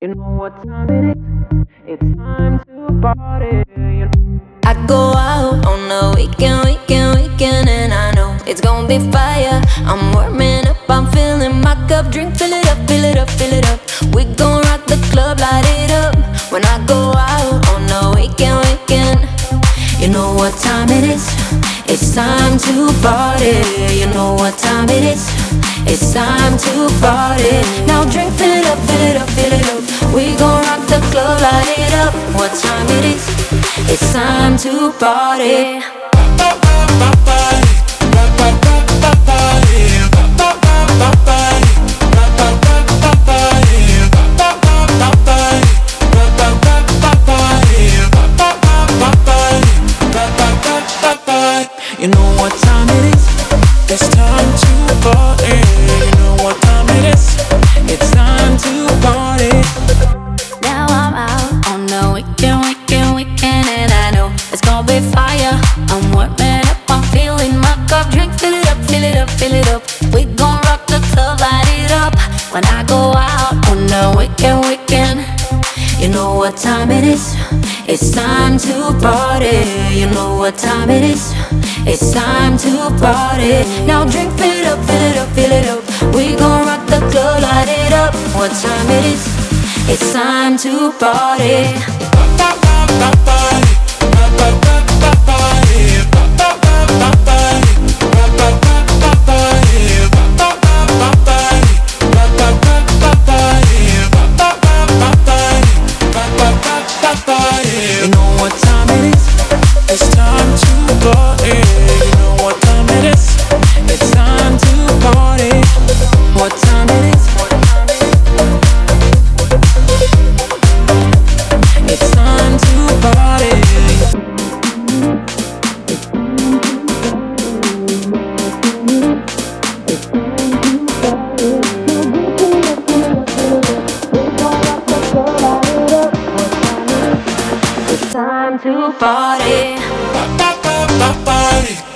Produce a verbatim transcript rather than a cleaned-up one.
You know what time it is? It's time to party. You know. I go out on the weekend, weekend, weekend, and I know it's gonna be fire. I'm warming up, I'm filling my cup, drink, fill it up, fill it up, fill it up. We gon' rock the club, light it up. When I go out on the weekend, weekend, you know what time it is? It's time to party. You know what time it is? It's time to party. Now drink, fill it up, fill it up, fill it up. We gon' rock the club, light it up. What time it is? It's time to party. You know what time it is? It's time to party. You know what time it is? It's time to party. Now I'm out on the weekend, weekend, weekend, and I know it's gonna be fire. I'm warming up, I'm feeling my cup, drink, fill it up, fill it up, fill it up. We gon' rock the club, light it up. When I go out on the weekend, weekend, you know what time it is? It's time to party. You know what time it is? It's time to party. Now drink, fill it up, fill it up, fill it up. We gon' rock the club, light it up. What time it is? It's time to party. You know what time it is? It's time to party. You know what time it is? It's time to party. What time it is? It's time to party. It's time to party. Party.